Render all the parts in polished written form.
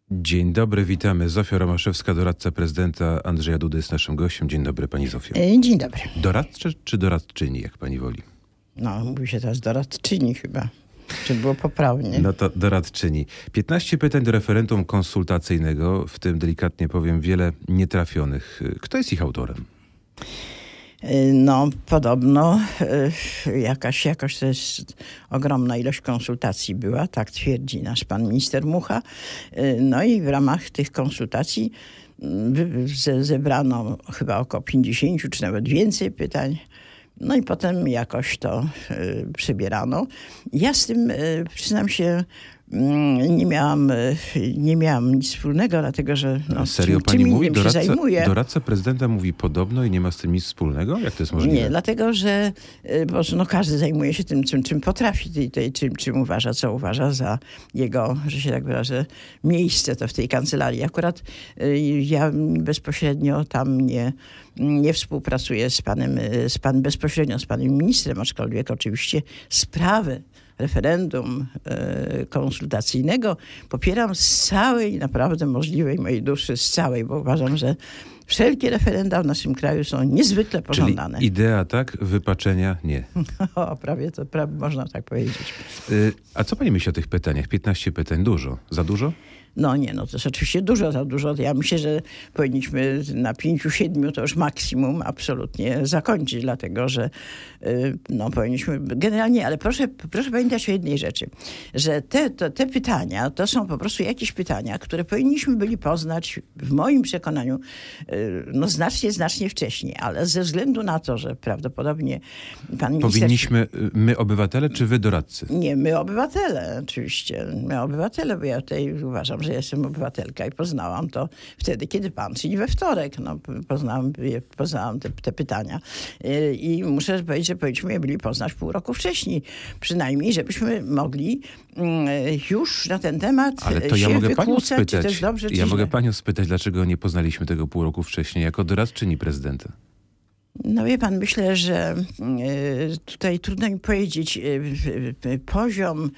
Dzień dobry, witamy. Zofia Romaszewska, doradca prezydenta Andrzeja Dudy jest naszym gościem. Dzień dobry, pani Zofio. Dzień dobry. Doradczy czy doradczyni, jak pani woli? No, mówi się teraz doradczyni chyba, żeby było poprawnie. No to doradczyni. 15 pytań do referendum konsultacyjnego, w tym delikatnie powiem wiele nietrafionych. Kto jest ich autorem? No, podobno jakaś to jest ogromna ilość konsultacji była, tak twierdzi nasz pan minister Mucha. No i w ramach tych konsultacji zebrano chyba około 50 czy nawet więcej pytań. No i potem jakoś to przebierano. Ja z tym, przyznam się, nie miałam nic wspólnego, dlatego że serio czym pani mówi? innym się zajmuję. Doradca prezydenta mówi podobno i nie ma z tym nic wspólnego? Jak to jest możliwe? Nie, dlatego że każdy zajmuje się tym, czym potrafi, czym uważa, co uważa za jego, że się tak wyrażę, miejsce to w tej kancelarii. Akurat ja bezpośrednio tam nie współpracuję bezpośrednio z panem ministrem, aczkolwiek oczywiście sprawę referendum konsultacyjnego popieram z całej naprawdę możliwej mojej duszy, bo uważam, że wszelkie referenda w naszym kraju są niezwykle pożądane. Czyli idea tak, wypaczenia nie. Prawie można tak powiedzieć. A co pani myśli o tych pytaniach? 15 pytań, dużo? Za dużo? No nie, to jest oczywiście za dużo. Ja myślę, że powinniśmy na 5-7 to już maksimum absolutnie zakończyć, dlatego że powinniśmy generalnie, ale proszę pamiętać o jednej rzeczy, że te pytania to są po prostu jakieś pytania, które powinniśmy byli poznać w moim przekonaniu znacznie wcześniej, ale ze względu na to, że prawdopodobnie pan minister... Powinniśmy my obywatele czy wy doradcy? Nie, my obywatele oczywiście. My obywatele, bo ja tutaj uważam, że jestem obywatelka i poznałam to wtedy, kiedy pan, czyli we wtorek, poznałam te pytania. I muszę powiedzieć, że powinniśmy je byli poznać pół roku wcześniej. Przynajmniej, żebyśmy mogli już na ten temat ale to ja mogę panią spytać, czy to jest dobrze, czy ja źle. mogę panią spytać, dlaczego nie poznaliśmy tego pół roku wcześniej jako doradczyni prezydenta? No wie pan, myślę, że tutaj trudno mi powiedzieć, poziom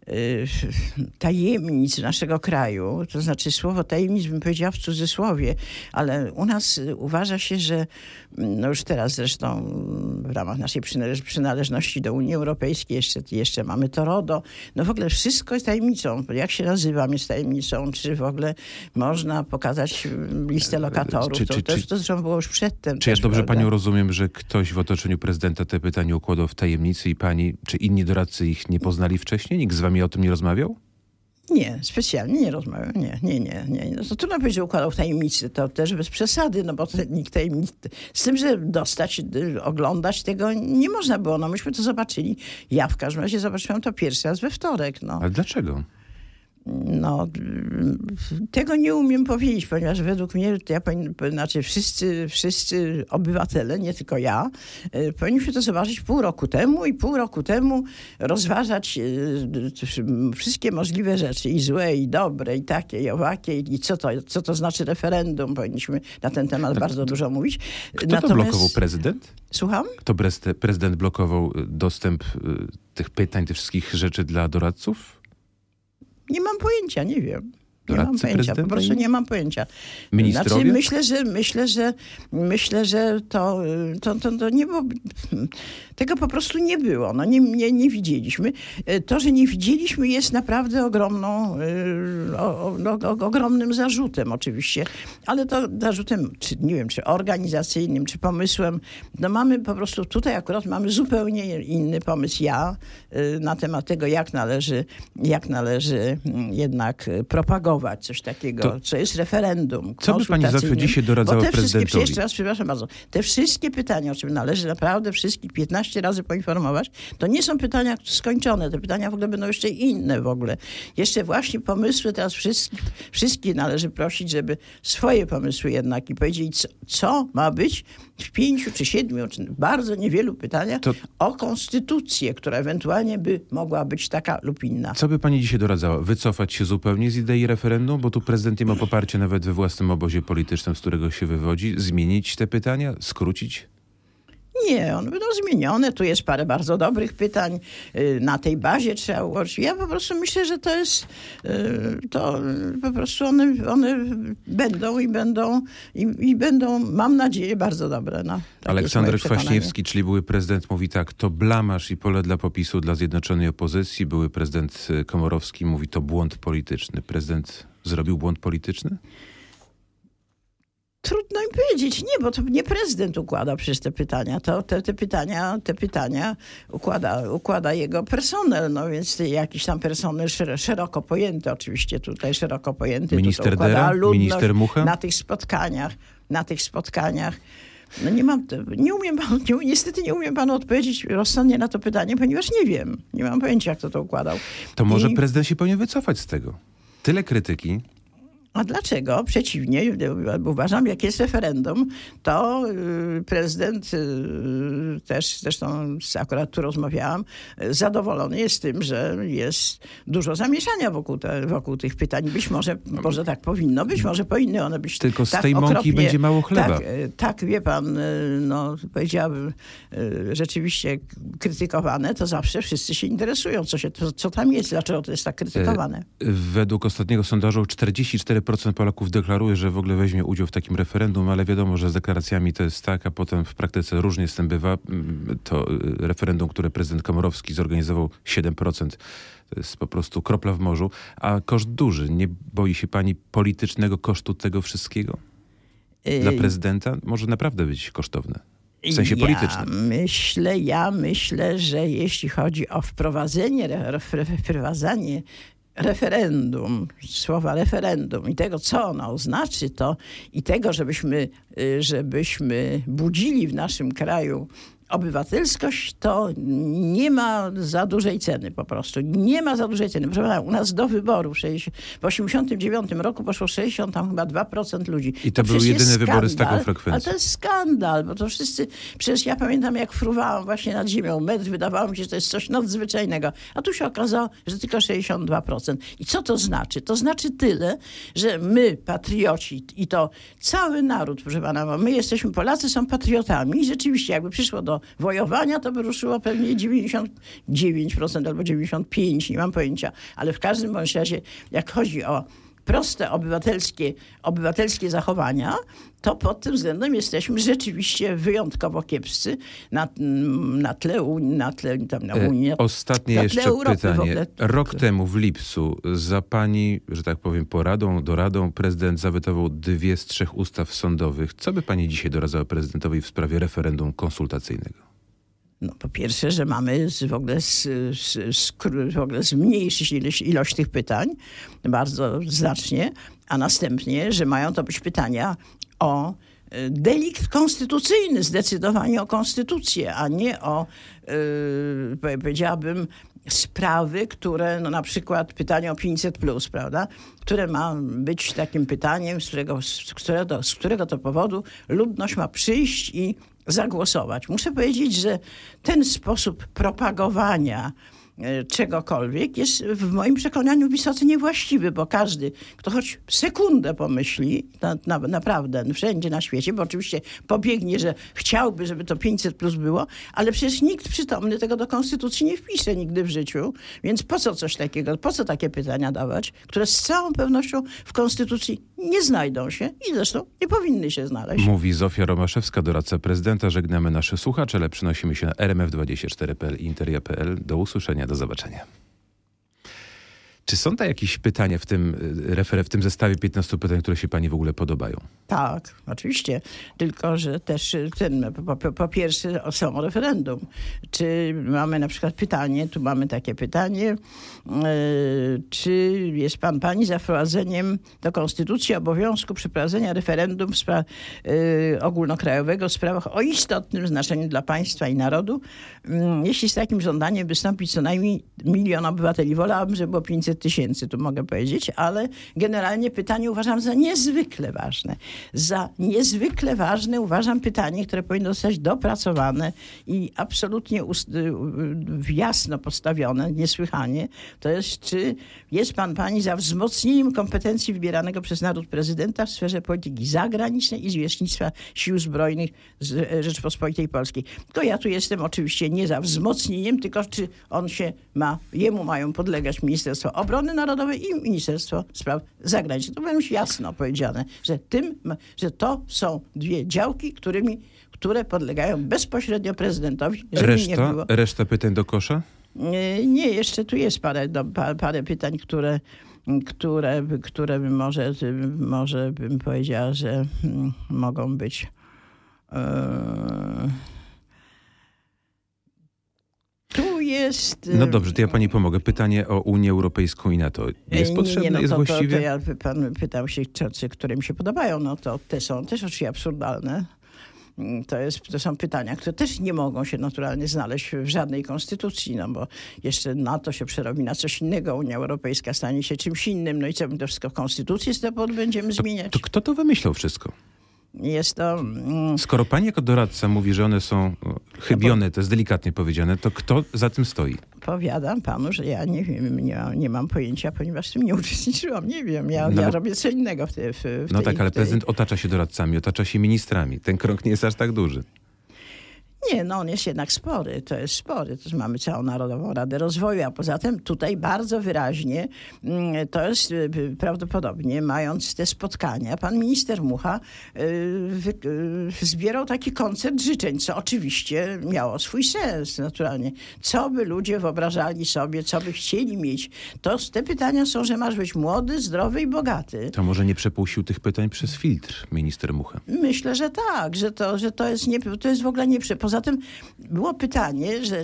tajemnic naszego kraju, to znaczy słowo tajemnic bym powiedziała w cudzysłowie, ale u nas uważa się, że już teraz zresztą w ramach naszej przynależności do Unii Europejskiej jeszcze mamy to RODO. W ogóle wszystko jest tajemnicą. Jak się nazywam jest tajemnicą, czy w ogóle można pokazać listę lokatorów. To zresztą było już przedtem. Czy ja dobrze panią rozumiem, że ktoś w otoczeniu prezydenta te pytania układał w tajemnicy i pani, czy inni doradcy ich nie poznali wcześniej? Nikt z wami o tym nie rozmawiał? Nie, specjalnie nie rozmawiał. Nie. To trudno powiedzieć, że układał w tajemnicy. To też bez przesady, bo nikt tajemnicy... Z tym, że oglądać tego nie można było. Myśmy to zobaczyli. Ja w każdym razie zobaczyłam to pierwszy raz we wtorek. Ale dlaczego? Tego nie umiem powiedzieć, ponieważ według mnie, wszyscy obywatele, nie tylko ja, powinniśmy to zobaczyć pół roku temu rozważać wszystkie możliwe rzeczy, i złe, i dobre, i takie, i owakie, i co to znaczy referendum. Powinniśmy na ten temat bardzo dużo mówić. Kto to blokował? Prezydent? Słucham? Kto prezydent blokował dostęp tych pytań, tych wszystkich rzeczy dla doradców? Nie mam pojęcia, nie wiem. Nie Doradcy mam pojęcia, po prostu nie mam pojęcia. Ministrowie? Myślę, że to nie było... Tego po prostu nie było. Nie widzieliśmy. To, że nie widzieliśmy, jest naprawdę ogromnym zarzutem oczywiście. Ale to zarzutem, czy organizacyjnym, czy pomysłem. Mamy po prostu tutaj mamy zupełnie inny pomysł na temat tego, jak należy jednak propagować coś takiego, co jest referendum. Co by pani Zofio dzisiaj doradzała prezydentowi? Jeszcze raz, przepraszam bardzo, te wszystkie pytania, o czym należy naprawdę wszystkich 15 razy poinformować, to nie są pytania skończone. Te pytania w ogóle będą jeszcze inne w ogóle. Jeszcze właśnie pomysły teraz wszystkich należy prosić, żeby swoje pomysły jednak i powiedzieć, co ma być w 5 czy 7, czy bardzo niewielu pytaniach o konstytucję, która ewentualnie by mogła być taka lub inna. Co by pani dzisiaj doradzała? Wycofać się zupełnie z idei referendum, bo tu prezydent nie ma poparcia nawet we własnym obozie politycznym, z którego się wywodzi. Zmienić te pytania? Skrócić? Nie, one będą zmienione. Tu jest parę bardzo dobrych pytań. Na tej bazie trzeba ułożyć. Ja po prostu myślę, że to jest... To po prostu one będą, mam nadzieję, bardzo dobre. No, Aleksander Kwaśniewski, czyli były prezydent, mówi tak: to blamaż i pole dla popisu dla Zjednoczonej Opozycji. Były prezydent Komorowski mówi: to błąd polityczny. Prezydent zrobił błąd polityczny? Trudno im powiedzieć. Nie, bo to nie prezydent układa przecież te pytania. Te pytania układa jego personel. No więc jakiś tam personel szeroko pojęty, oczywiście tutaj szeroko pojęty. Minister Dera? Minister Mucha? Na tych spotkaniach. No niestety nie umiem panu odpowiedzieć rozsądnie na to pytanie, ponieważ nie wiem. Nie mam pojęcia, jak to układał. To może prezydent się powinien wycofać z tego. Tyle krytyki. A dlaczego? Przeciwnie, uważam, jak jest referendum, to prezydent też, zresztą akurat tu rozmawiałam, zadowolony jest tym, że jest dużo zamieszania wokół tych pytań. Być może tak powinno być, może powinny one być tylko z tak tej mąki okropnie, będzie mało chleba. Tak, wie pan, no powiedziałabym, rzeczywiście krytykowane, to zawsze wszyscy się interesują, co tam jest, dlaczego to jest tak krytykowane. Według ostatniego sondażu 44% Polaków deklaruje, że w ogóle weźmie udział w takim referendum, ale wiadomo, że z deklaracjami to jest tak, a potem w praktyce różnie z tym bywa. To referendum, które prezydent Komorowski zorganizował, 7%. To jest po prostu kropla w morzu. A koszt duży. Nie boi się pani politycznego kosztu tego wszystkiego? Dla prezydenta może naprawdę być kosztowne. W sensie politycznym. Ja myślę, że jeśli chodzi o wprowadzenie referendum, słowa referendum i tego, co ono oznaczy, to i tego, żebyśmy budzili w naszym kraju obywatelskość, to nie ma za dużej ceny po prostu. Nie ma za dużej ceny. Proszę pana, u nas do wyborów w 1989 roku poszło 62% ludzi. I to były jedyne wybory z taką frekwencją. Ale to jest skandal, bo to wszyscy... Przecież ja pamiętam, jak fruwałam właśnie nad ziemią metr, wydawało mi się, że to jest coś nadzwyczajnego. A tu się okazało, że tylko 62%. I co to znaczy? To znaczy tyle, że my, patrioci, i to cały naród, proszę pana, bo my Polacy są patriotami i rzeczywiście, jakby przyszło do wojowania, to by ruszyło pewnie 99% albo 95%, nie mam pojęcia. Ale w każdym bądź razie, jak chodzi o proste obywatelskie zachowania, to pod tym względem jesteśmy rzeczywiście wyjątkowo kiepscy na tle Unii. Ostatnie jeszcze Europy pytanie. Rok temu w lipcu za pani, że tak powiem, doradą prezydent zawetował 2 z 3 ustaw sądowych. Co by pani dzisiaj doradzała prezydentowi w sprawie referendum konsultacyjnego? No, po pierwsze, że mamy w ogóle zmniejszyć ilość tych pytań bardzo znacznie, a następnie, że mają to być pytania o delikt konstytucyjny, zdecydowanie o konstytucję, a nie o, powiedziałabym, sprawy, które, no na przykład pytanie o 500+, prawda, które ma być takim pytaniem, z którego to powodu ludność ma przyjść i zagłosować. Muszę powiedzieć, że ten sposób propagowania czegokolwiek jest w moim przekonaniu wysoce niewłaściwy, bo każdy, kto choć sekundę pomyśli, naprawdę wszędzie na świecie, bo oczywiście pobiegnie, że chciałby, żeby to 500+ było, ale przecież nikt przytomny tego do konstytucji nie wpisze nigdy w życiu, więc po co coś takiego, po co takie pytania dawać, które z całą pewnością w konstytucji nie znajdą się i zresztą nie powinny się znaleźć. Mówi Zofia Romaszewska, doradca prezydenta. Żegnamy naszych słuchaczy, ale przenosimy się na rmf24.pl i interia.pl. Do usłyszenia, do zobaczenia. Czy są tam jakieś pytania w tym zestawie 15 pytań, które się pani w ogóle podobają? Tak, oczywiście. Tylko, że też po pierwsze o samo referendum. Czy mamy na przykład pytanie, tu mamy takie pytanie, czy jest pani za wprowadzeniem do konstytucji obowiązku przeprowadzenia referendum ogólnokrajowego w sprawach o istotnym znaczeniu dla państwa i narodu? Jeśli z takim żądaniem wystąpi co najmniej 1 000 000 obywateli, wolałabym, żeby było 500 kilkaset tysięcy, tu mogę powiedzieć, ale generalnie pytanie uważam za niezwykle ważne. Za niezwykle ważne uważam pytanie, które powinno zostać dopracowane i absolutnie jasno postawione, niesłychanie. To jest, czy jest pani za wzmocnieniem kompetencji wybieranego przez naród prezydenta w sferze polityki zagranicznej i zwierzchnictwa Sił Zbrojnych Rzeczypospolitej Polskiej. To ja tu jestem oczywiście nie za wzmocnieniem, tylko czy on się ma, jemu mają podlegać Ministerstwo Obrony Narodowej i Ministerstwo Spraw Zagranicznych. To powinno być jasno powiedziane, że to są dwie działki, które podlegają bezpośrednio prezydentowi. Reszta pytań do kosza? Nie, jeszcze tu jest parę pytań, które może bym powiedziała, że mogą być tu jest... No dobrze, to ja pani pomogę. Pytanie o Unię Europejską i NATO. Jest potrzebne, jest właściwie? To ja pan pytał się, które mi się podobają. No to te są też oczywiście absurdalne. To są pytania, które też nie mogą się naturalnie znaleźć w żadnej konstytucji, no bo jeszcze NATO się przerobi na coś innego, Unia Europejska stanie się czymś innym, no i co, my to wszystko w konstytucji będziemy zmieniać? To kto to wymyślał wszystko? Jest to... Skoro pani jako doradca mówi, że one są chybione, to jest delikatnie powiedziane, to kto za tym stoi? Powiadam panu, że ja nie wiem, nie mam pojęcia, ponieważ w tym nie uczestniczyłam. Nie wiem, ja robię co innego No tak, ale prezydent otacza się doradcami, otacza się ministrami. Ten krąg nie jest aż tak duży. Nie, no on jest jednak spory. To jest spory. To mamy całą Narodową Radę Rozwoju, a poza tym tutaj bardzo wyraźnie to jest prawdopodobnie, mając te spotkania, pan minister Mucha zbierał taki koncert życzeń, co oczywiście miało swój sens naturalnie. Co by ludzie wyobrażali sobie, co by chcieli mieć. Te pytania są, że masz być młody, zdrowy i bogaty. To może nie przepuścił tych pytań przez filtr minister Mucha? Myślę, że tak, że to jest w ogóle nie Poza tym było pytanie, że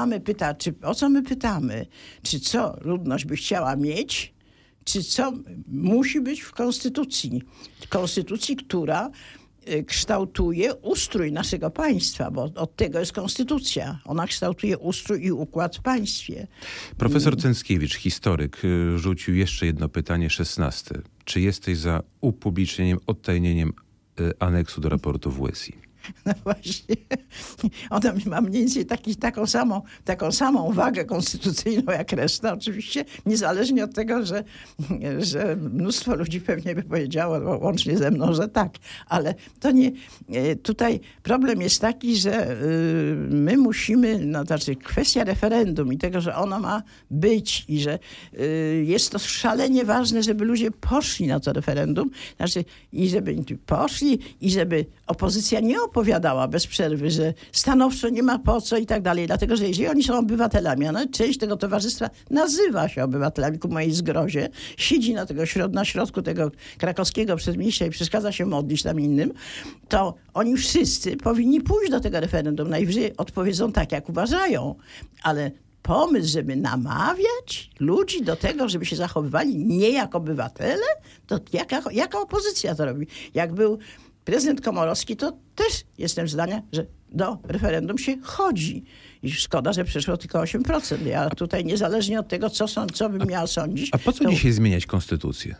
o co my pytamy? Czy co ludność by chciała mieć? Czy co musi być w konstytucji? Konstytucji, która kształtuje ustrój naszego państwa, bo od tego jest konstytucja. Ona kształtuje ustrój i układ w państwie. Profesor Cęckiewicz, historyk, rzucił jeszcze jedno pytanie, 16. Czy jesteś za upublicznieniem, odtajnieniem aneksu do raportu WSI? No właśnie, ona ma mniej więcej taką samą wagę konstytucyjną jak reszta, oczywiście, niezależnie od tego, że mnóstwo ludzi pewnie by powiedziało, łącznie ze mną, że tak, ale to nie, tutaj problem jest taki, że my musimy, kwestia referendum i tego, że ono ma być i że jest to szalenie ważne, żeby ludzie poszli na to referendum, i żeby poszli i żeby opozycja nie opowiadała bez przerwy, że stanowczo nie ma po co i tak dalej. Dlatego, że jeżeli oni są obywatelami, a część tego towarzystwa nazywa się obywatelami, ku mojej zgrozie, siedzi na środku tego krakowskiego przedmieścia i przeszkadza się modlić tam innym, to oni wszyscy powinni pójść do tego referendum. Najwyżej odpowiedzą tak, jak uważają. Ale pomysł, żeby namawiać ludzi do tego, żeby się zachowywali nie jak obywatele, to jaka opozycja to robi? Jak był prezydent Komorowski, to też jestem zdania, że do referendum się chodzi. I szkoda, że przeszło tylko 8%. Ja tutaj niezależnie od tego, co bym miała sądzić... A po co dzisiaj zmieniać konstytucję?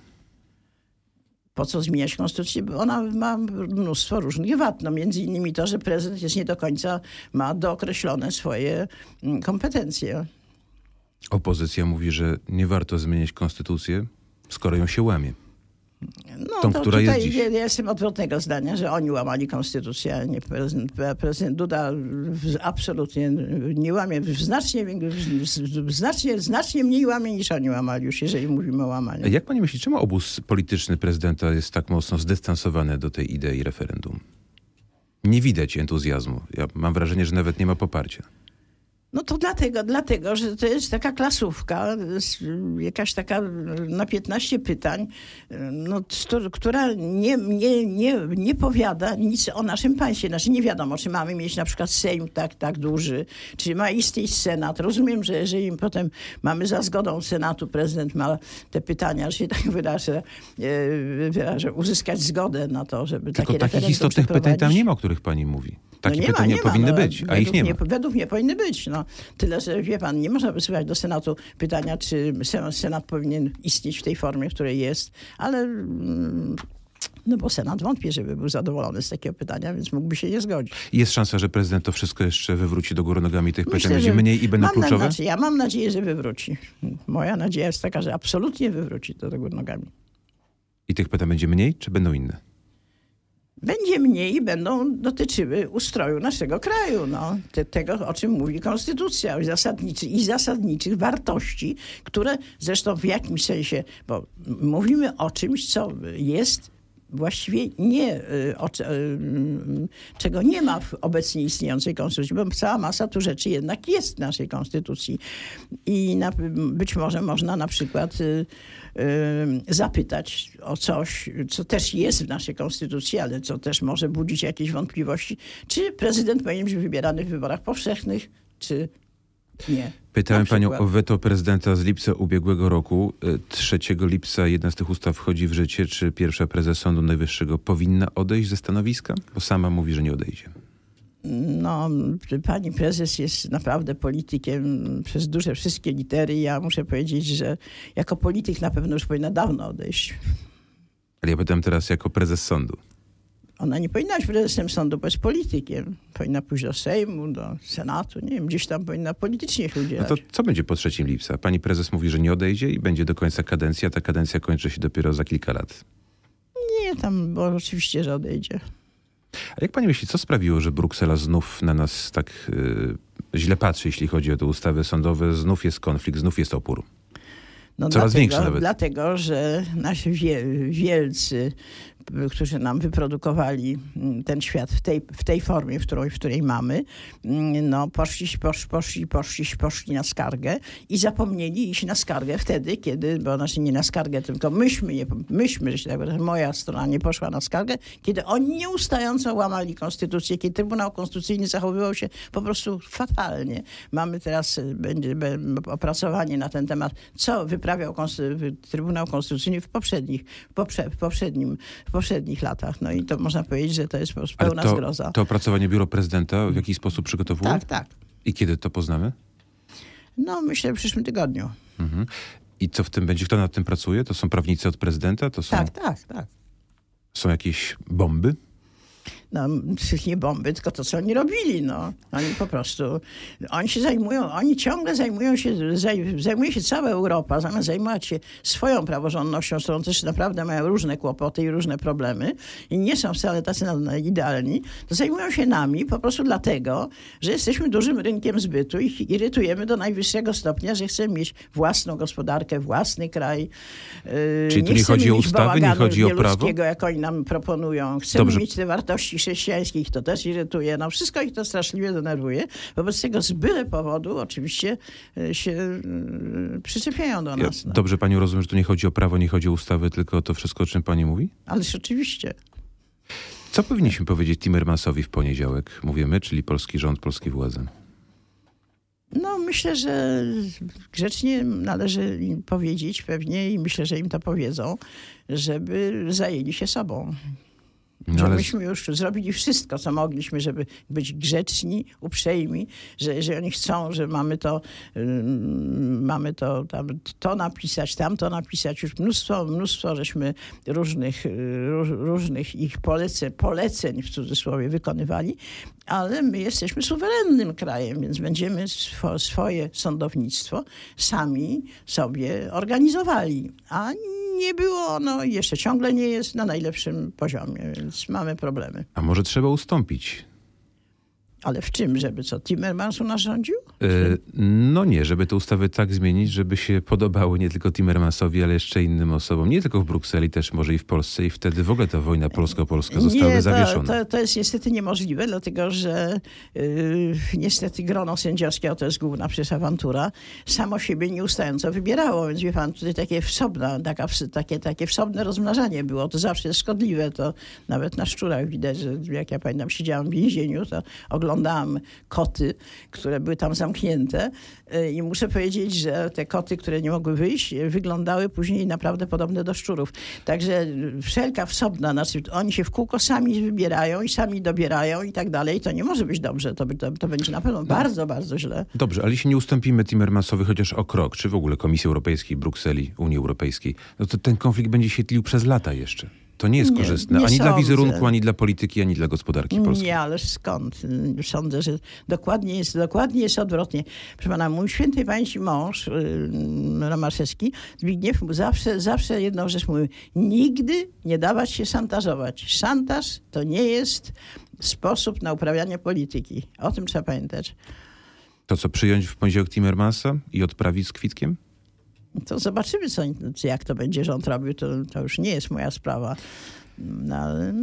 Po co zmieniać konstytucję? Bo ona ma mnóstwo różnych wad. No, między innymi to, że prezydent jest nie do końca, ma dookreślone swoje kompetencje. Opozycja mówi, że nie warto zmieniać konstytucję, skoro ją się łamie. No, która jest dziś. Ja jestem odwrotnego zdania, że oni łamali konstytucję, a nie prezydent Duda absolutnie nie łamie. Znacznie mniej łamie niż oni łamali już, jeżeli mówimy o łamaniu. Jak pani myśli, czemu obóz polityczny prezydenta jest tak mocno zdystansowany do tej idei referendum? Nie widać entuzjazmu. Ja mam wrażenie, że nawet nie ma poparcia. No to dlatego, że to jest taka klasówka, jakaś taka na 15 pytań, no, która nie powiada nic o naszym państwie. Znaczy nie wiadomo, czy mamy mieć na przykład Sejm tak duży, czy ma istnieć Senat. Rozumiem, że jeżeli potem mamy za zgodą Senatu, prezydent ma te pytania, że się tak wyrażę, uzyskać zgodę na to, żeby tylko takie referendum takich istotnych pytań tam nie ma, o których pani mówi. Takie pytania powinny być, a ich nie ma. Według mnie powinny być. No. Tyle, że wie pan, nie można wysyłać do Senatu pytania, czy Senat powinien istnieć w tej formie, w której jest, ale no bo Senat wątpię, żeby był zadowolony z takiego pytania, więc mógłby się nie zgodzić. Jest szansa, że prezydent to wszystko jeszcze wywróci do góry nogami, tych pytań będzie mniej i będą kluczowe? Ja mam nadzieję, że wywróci. Moja nadzieja jest taka, że absolutnie wywróci to do góry nogami. I tych pytań będzie mniej, czy będą inne? Będzie mniej i będą dotyczyły ustroju naszego kraju. No. Tego, o czym mówi konstytucja. I zasadniczych wartości, które zresztą w jakimś sensie, bo mówimy o czymś, co jest właściwie czego nie ma w obecnie istniejącej konstytucji, bo cała masa tu rzeczy jednak jest w naszej konstytucji. I być może można na przykład zapytać o coś, co też jest w naszej konstytucji, ale co też może budzić jakieś wątpliwości, czy prezydent powinien być wybierany w wyborach powszechnych, czy nie. Pytałem panią o weto prezydenta z lipca ubiegłego roku. 3 lipca jedna z tych ustaw wchodzi w życie. Czy pierwsza prezes Sądu Najwyższego powinna odejść ze stanowiska? Bo sama mówi, że nie odejdzie. No, pani prezes jest naprawdę politykiem przez duże wszystkie litery. Ja muszę powiedzieć, że jako polityk na pewno już powinna dawno odejść. Ale ja pytam teraz jako prezes sądu. Ona nie powinna być prezesem sądu, bo jest politykiem. Powinna pójść do Sejmu, do Senatu, nie wiem, gdzieś tam powinna politycznie się udzielać. No to co będzie po 3 lipca? Pani prezes mówi, że nie odejdzie i będzie do końca kadencji, a ta kadencja kończy się dopiero za kilka lat. Nie, tam, bo oczywiście, że odejdzie. A jak pani myśli, co sprawiło, że Bruksela znów na nas tak źle patrzy, jeśli chodzi o te ustawy sądowe? Znów jest konflikt, znów jest opór. No coraz większy nawet. Dlatego, że nasi wielcy, którzy nam wyprodukowali ten świat w tej formie, w której mamy, no poszli na skargę i zapomnieli iść na skargę wtedy, kiedy, bo znaczy nie na skargę, tylko myśmy, że się tak powiem, moja strona nie poszła na skargę, kiedy oni nieustająco łamali konstytucję, kiedy Trybunał Konstytucyjny zachowywał się po prostu fatalnie. Mamy teraz, będzie opracowanie na ten temat, co wyprawiał Trybunał Konstytucyjny w poprzednich latach. No i to można powiedzieć, że to jest po prostu pełna zgroza. To opracowanie biuro prezydenta w jakiś sposób przygotowuje? Tak. I kiedy to poznamy? No myślę w przyszłym tygodniu. Mhm. I co w tym będzie? Kto nad tym pracuje? To są prawnicy od prezydenta? To są... Tak. Są jakieś bomby? No, nie bomby, tylko to, co oni robili, no. Oni po prostu, oni ciągle zajmuje się cała Europa, zamiast zajmować się swoją praworządnością, z którą też naprawdę mają różne kłopoty i różne problemy i nie są wcale tacy idealni, to zajmują się nami po prostu dlatego, że jesteśmy dużym rynkiem zbytu i irytujemy do najwyższego stopnia, że chcemy mieć własną gospodarkę, własny kraj. Czyli tu nie chodzi o ustawy, nie chodzi o prawo? Jak oni nam proponują. Chcemy mieć te wartości chrześcijańskich, to też irytuje. No wszystko ich to straszliwie denerwuje. Wobec tego z byle powodu oczywiście się przyczepiają do nas. No. Dobrze pani rozumiem, że tu nie chodzi o prawo, nie chodzi o ustawy, tylko o to wszystko, o czym pani mówi? Ależ oczywiście. Co powinniśmy powiedzieć Timmermansowi w poniedziałek? Mówimy, czyli polski rząd, polskie władze. No myślę, że grzecznie należy im powiedzieć pewnie i myślę, że im to powiedzą, żeby zajęli się sobą. Że myśmy już zrobili wszystko, co mogliśmy, żeby być grzeczni, uprzejmi, że jeżeli oni chcą, że mamy to to napisać, tamto napisać, już mnóstwo żeśmy różnych ich poleceń w cudzysłowie wykonywali, ale my jesteśmy suwerennym krajem, więc będziemy swoje sądownictwo sami sobie organizowali, a nie było ono, jeszcze ciągle nie jest na najlepszym poziomie, więc mamy problemy. A może trzeba ustąpić? Ale w czym? Żeby co, Timmermans u nas rządził? No nie, żeby te ustawy tak zmienić, żeby się podobały nie tylko Timmermansowi, ale jeszcze innym osobom. Nie tylko w Brukseli, też może i w Polsce i wtedy w ogóle ta wojna polsko-polska zostałaby zawieszona. To jest niestety niemożliwe, dlatego że niestety grono sędziowskie, to jest główna przecież awantura, samo siebie nieustająco wybierało, więc wie pan, tutaj takie wsobne rozmnażanie było. To zawsze jest szkodliwe. To nawet na szczurach widać, że jak ja pamiętam, siedziałam w więzieniu, to oglądałam oglądałam koty, które były tam zamknięte i muszę powiedzieć, że te koty, które nie mogły wyjść, wyglądały później naprawdę podobne do szczurów. Także wszelka wsobna, znaczy oni się w kółko sami wybierają i sami dobierają i tak dalej. To nie może być dobrze. To będzie na pewno bardzo, bardzo źle. Dobrze, ale jeśli nie ustąpimy Timmermansowi chociaż o krok, czy w ogóle Komisji Europejskiej, Brukseli, Unii Europejskiej, no to ten konflikt będzie się tlił przez lata jeszcze. To nie jest korzystne nie ani sądzę. dla wizerunku, ani dla polityki, ani dla gospodarki polskiej. Nie, ależ skąd? Sądzę, że dokładnie jest odwrotnie. Proszę pana, mój świętej pamięci mąż, Romaszewski, Zbigniew, zawsze jedną rzecz mówił. Nigdy nie dawać się szantażować. Szantaż to nie jest sposób na uprawianie polityki. O tym trzeba pamiętać. To co, przyjąć w poniedziałek Timmermansa i odprawić z kwitkiem? To zobaczymy, jak to będzie rząd robił. To już nie jest moja sprawa. No, ale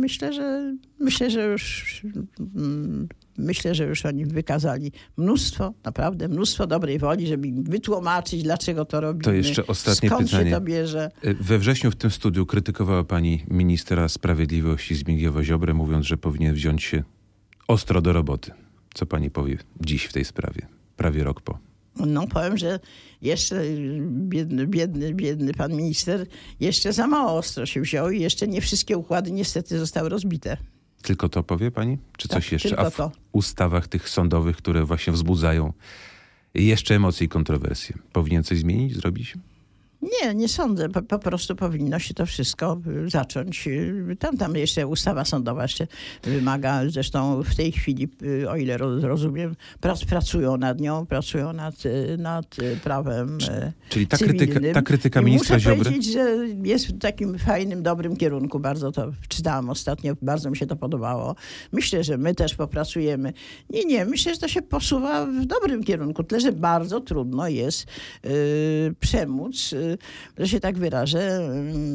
myślę, że już oni wykazali naprawdę mnóstwo dobrej woli, żeby im wytłumaczyć, dlaczego to robimy. To jeszcze ostatnie skąd pytanie. Się to bierze. We wrześniu w tym studiu krytykowała pani ministra sprawiedliwości Zbigniewa Ziobrę, mówiąc, że powinien wziąć się ostro do roboty. Co pani powie dziś w tej sprawie? Prawie rok po. No powiem, że jeszcze biedny pan minister jeszcze za mało ostro się wziął i jeszcze nie wszystkie układy niestety zostały rozbite. Tylko to powie pani? Czy coś Tak, jeszcze? tylko A w to. ustawach tych sądowych, które właśnie wzbudzają jeszcze emocje i kontrowersje, powinien coś zmienić, zrobić? Nie sądzę. Po prostu powinno się to wszystko zacząć. Tam jeszcze ustawa sądowa jeszcze wymaga, zresztą w tej chwili, o ile rozumiem, pracują nad nią, pracują nad prawem Czyli cywilnym. ta krytyka I ministra muszę Ziobry... powiedzieć, że jest w takim fajnym, dobrym kierunku. Bardzo to czytałam ostatnio, bardzo mi się to podobało. Myślę, że my też popracujemy. Myślę, że to się posuwa w dobrym kierunku. Tyle, że bardzo trudno jest przemóc, że się tak wyrażę,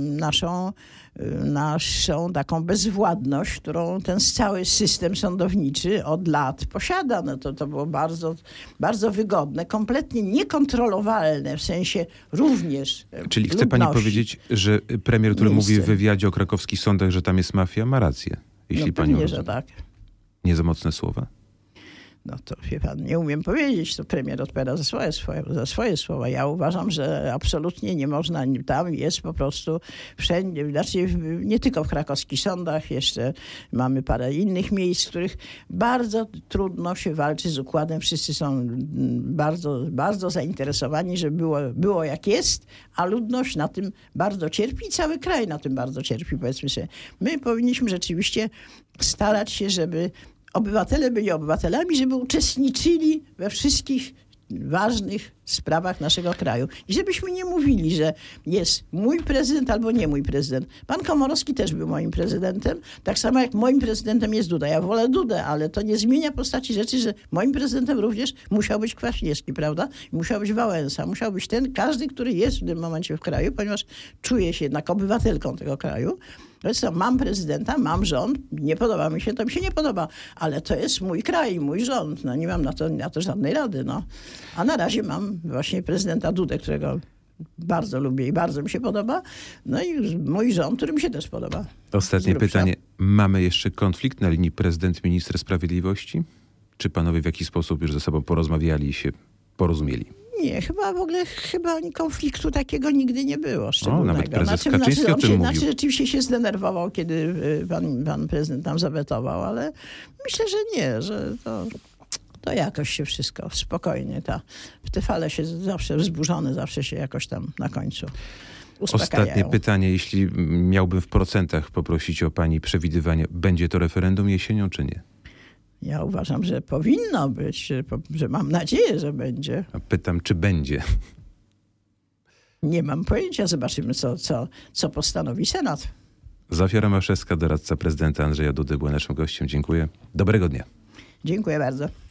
naszą taką bezwładność, którą ten cały system sądowniczy od lat posiada. No to było bardzo, bardzo wygodne, kompletnie niekontrolowalne, w sensie również Czyli chce pani powiedzieć, że premier, który mówi w wywiadzie o krakowskich sądach, że tam jest mafia, ma rację? Jeśli pani pewnie, że tak. Nie za mocne słowa? No to wie pan, nie umiem powiedzieć, to premier odpowiada za swoje słowa. Ja uważam, że absolutnie nie można, tam jest po prostu wszędzie, znaczy nie tylko w krakowskich sądach, jeszcze mamy parę innych miejsc, w których bardzo trudno się walczy z układem. Wszyscy są bardzo, bardzo zainteresowani, żeby było jak jest, a ludność na tym bardzo cierpi i cały kraj na tym bardzo cierpi, powiedzmy sobie. My powinniśmy rzeczywiście starać się, żeby obywatele byli obywatelami, żeby uczestniczyli we wszystkich ważnych sprawach naszego kraju. I żebyśmy nie mówili, że jest mój prezydent albo nie mój prezydent. Pan Komorowski też był moim prezydentem, tak samo jak moim prezydentem jest Duda. Ja wolę Dudę, ale to nie zmienia postaci rzeczy, że moim prezydentem również musiał być Kwaśniewski, prawda? Musiał być Wałęsa, musiał być każdy, który jest w tym momencie w kraju, ponieważ czuje się jednak obywatelką tego kraju. Mam prezydenta, mam rząd, nie podoba mi się, to mi się nie podoba, ale to jest mój kraj, mój rząd. No, nie mam na to żadnej rady. No. A na razie mam właśnie prezydenta Dudę, którego bardzo lubię i bardzo mi się podoba. No i mój rząd, który mi się też podoba. Ostatnie pytanie. Mamy jeszcze konflikt na linii prezydent-minister sprawiedliwości? Czy panowie w jakiś sposób już ze sobą porozmawiali i się porozumieli? Nie, chyba ani konfliktu takiego nigdy nie było szczególnego. Nawet prezes Kaczyński o tym mówił. Rzeczywiście się zdenerwował, kiedy pan prezydent nam zawetował, ale myślę, że nie, że to jakoś się wszystko spokojnie, te fale się zawsze wzburzone, zawsze się jakoś tam na końcu uspokajają. Ostatnie pytanie, jeśli miałbym w procentach poprosić o pani przewidywanie, będzie to referendum jesienią czy nie? Ja uważam, że powinno być, że mam nadzieję, że będzie. A pytam, czy będzie? Nie mam pojęcia, zobaczymy, co postanowi Senat. Zofia Romaszewska, doradca prezydenta Andrzeja Dudy, była naszym gościem. Dziękuję. Dobrego dnia. Dziękuję bardzo.